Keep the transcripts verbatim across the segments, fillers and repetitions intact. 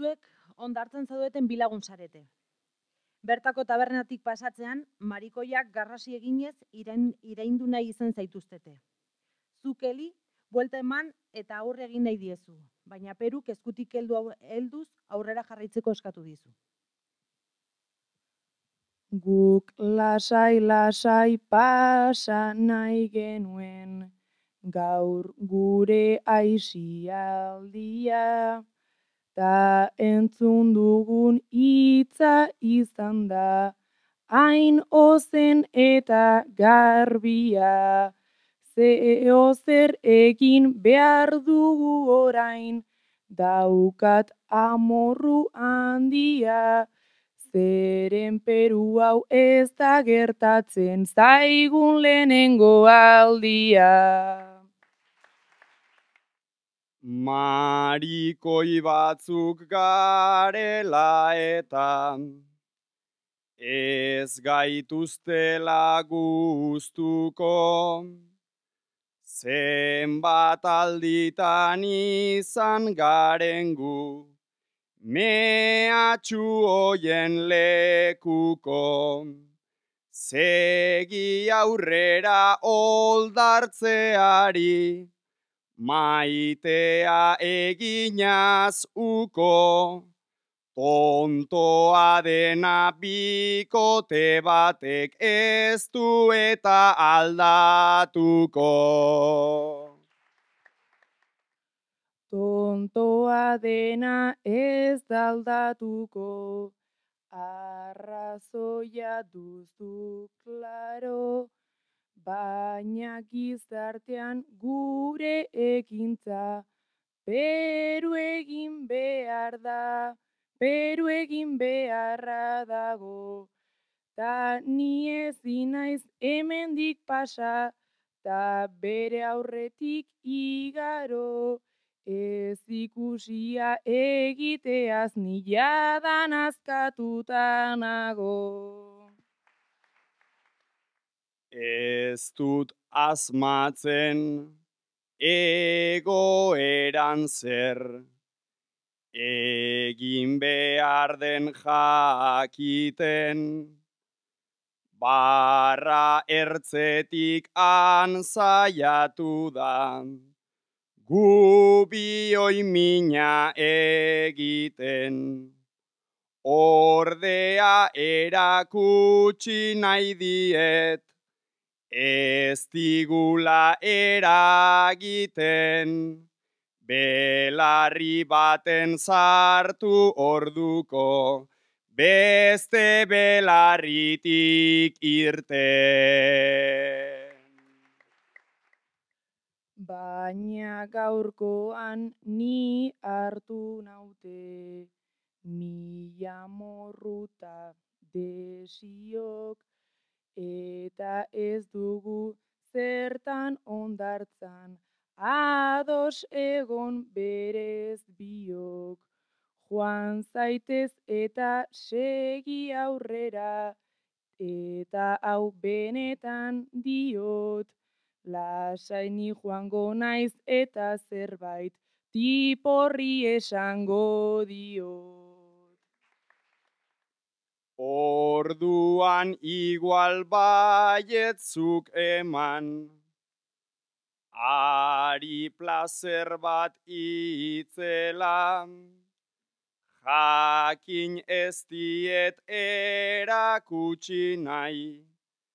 Zuek ondartzen zaudeten bilagun zarete. Bertako tabernatik pasatzean, marikoiak garrasi eginez irain, iraindu nahi izan zaituztete. Zuk Eli, buelta eman eta aurre egin nahi diezu, baina Peruk eskutik heldu au- helduz aurrera jarraitzeko eskatu dizu. Guk lasai-lasai pasa nahi genuen, gaur gure aisialdia, ta entzun dugun hitza izan da, hain ozen eta garbia, zeo zer egin behar dugu orain, daukat amorru handia, zeren Peru hau ez da gertatzen zaigun lehenengo aldia. Marikoi batzuk garela eta ez gaituztela gustuko, zenbat alditan izan garen gu, mehatxu hoien lekuko, segi aurrera oldartzeari, maitea eginaz uko, tontoa dena bikote batek ez du eta aldatuko. Tontoa dena ez da aldatuko, arrazoia duzu klaro, baina gizartean gure ekintza, Peru egin behar da, Peru egin beharra dago, ta ni ezin naiz hemendik pasa, ta bere aurretik igaro, ez ikusia egiteaz ni jadan askatuta nago. Ez dut asmatzen egoeran zer, egin behar den jakiten, barra ertzetik han zaiatu da, gu bioi mina egiten, ordea erakutsi nahi diet, ez digula eragiten, belarri baten sartu orduko, beste belarritik irten. Baina gaurkoan ni hartu naute, mila morruta desiok, eta ez dugu zertan ondartzan, ados egon berez biok. Joan zaitez eta segi aurrera, eta hau benetan diot, lasai ni joango naiz eta zerbait tiporri esango diot. Orduan igual baietzuk eman, ari plazer bat itzela, jakin ez diet erakutsi nahi,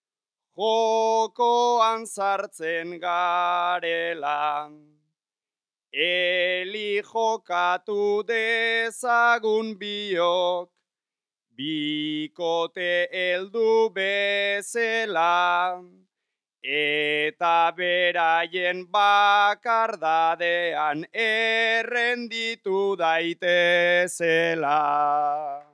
jokoan sartzen garela, Eli jokatu dezagun biok, bikote heldu bezela, eta beraien bakardadean errenditu daitezela.